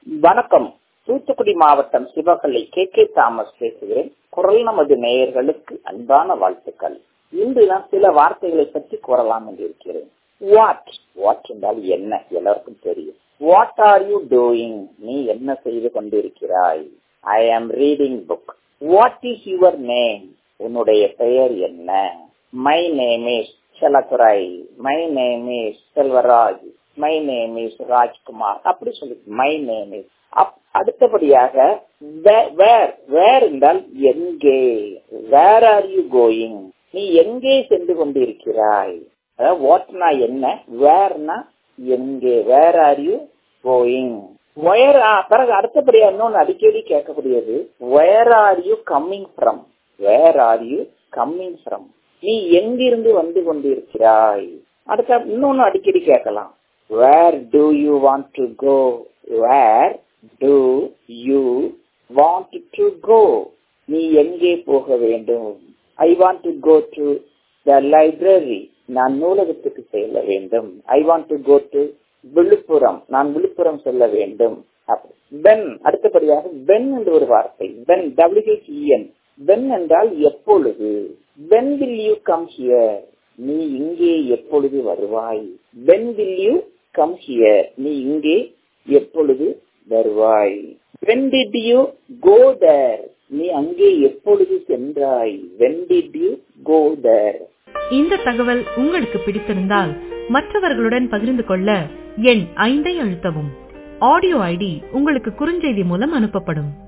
வணக்கம். தூத்துக்குடி மாவட்டம் Sivakalai K Thomas பேசுகிறேன். குரல் நமது நேயர்களுக்கு அன்பான வாழ்த்துக்கள். இன்று நான் சில வார்த்தைகளை பற்றி கூறலாம் என்று இருக்கிறேன். வாட் என்றால் என்ன, எல்லாருக்கும் தெரியும். வாட் ஆர் யூ டூயிங், நீ என்ன செய்து கொண்டிருக்கிறாய். I am reading book. What is your name, உன்னுடைய பெயர் என்ன. My name is Chellathurai, my name is Selvaraj, my name is Rajkumar, அப்படி சொல்லி மை நேம் இஸ். அடுத்தபடியாக வேர் என்றால் எங்கே. வேர் ஆர் யூ கோயிங், நீ எங்கே சென்று கொண்டிருக்கிறாய். அதாவது வாட்னா என்ன, வேர்னா எங்கே. Where are you going. பிறகு அடுத்தபடியா இன்னொன்னு அடிக்கடி கேட்கக்கூடியது, where are you coming from. Where are you coming from, நீ எங்கிருந்து வந்து கொண்டிருக்கிறாய். அடுத்த இன்னொன்னு அடிக்கடி கேட்கலாம், where do you want to go. where do you want to go, நீ எங்கே போக வேண்டும். I want to go to the library, நான் நூலகத்துக்கு செல்ல வேண்டும். I want to go to Villupuram, நான் விழுப்புரம் செல்ல வேண்டும். when, அடுத்தபடியாக when என்ற ஒரு வார்த்தை. when, when, when என்றால் எப்பொழுது. when will you come here, நீ இங்கே எப்பொழுது வருவாய். when will you come here, நீ இங்கே எப்பொழுது வருவாய். when did you go there, நீ அங்கே எப்பொழுது சென்றாய். when did you go there. இந்த தகவல் உங்களுக்கு பிடித்திருந்தால் மற்றவர்களுடன் பகிர்ந்து கொள்ள எண் 5 அழுத்தவும். ஆடியோ ஐடி உங்களுக்கு குறுஞ்செய்தி மூலம் அனுப்பப்படும்.